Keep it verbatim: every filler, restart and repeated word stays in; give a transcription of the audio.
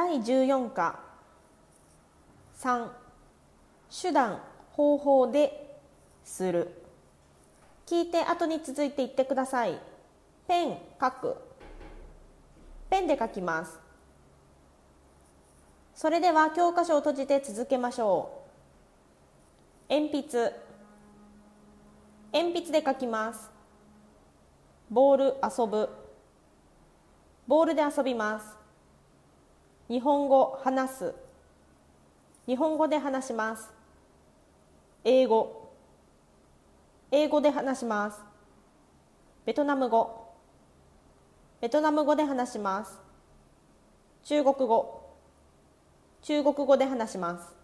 だいじゅうよん課さん手段方法でする。聞いて後に続いて言ってください。ペン書く。ペンで書きます。それでは教科書を閉じて続けましょう。鉛筆。鉛筆で書きます。ボール遊ぶ。ボールで遊びます。日本語話す。日本語で話します。英語。英語で話します。ベトナム語。ベトナム語で話します。中国語。中国語で話します。